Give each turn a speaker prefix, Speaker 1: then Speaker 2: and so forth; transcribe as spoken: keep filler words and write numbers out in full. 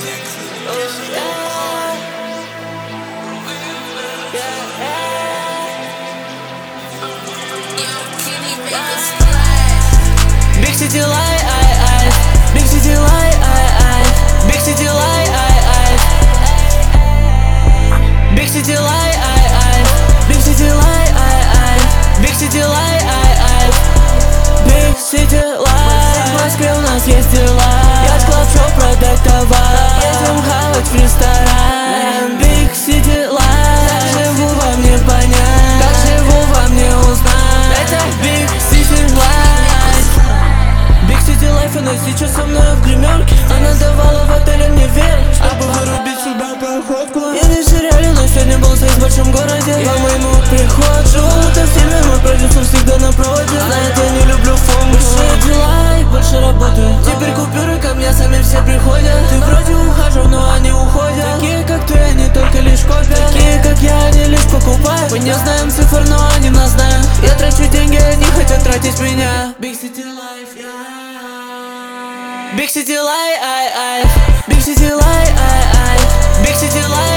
Speaker 1: Big city life, I, I. Big city life, I, I. Big city life, I, I. Big city life, I, I. Big city life, I, I. Big city life, I, I. Big city life. В Москве у нас есть дела. Я в клаб-шоу продать товар. Едем хавать в ресторан. Big city life. Как живу вам не понять, как живу вам не узнать. Это Big city life. Big city life, она сейчас со мной в гримерке. Она давала в отеле мне вверх, чтобы вырубить себя проходку. Я не в сериале, но сегодня был секс в большом городе. По моему приход живу будто в фильме, мой продюсер всегда на проводе. Знает, я не люблю фон. Больше дела и больше работы. Теперь купюры ко мне сами все приходят. Ты вроде ухаживал, но они уходят. Такие как ты, они только лишь копят. Такие как я, они лишь покупают. Мы не знаем цифр, но они нас знают. Я трачу деньги, они хотят тратить меня. Big city life, yeah. Big city life, I, I. Big city life, I, I. Big city life.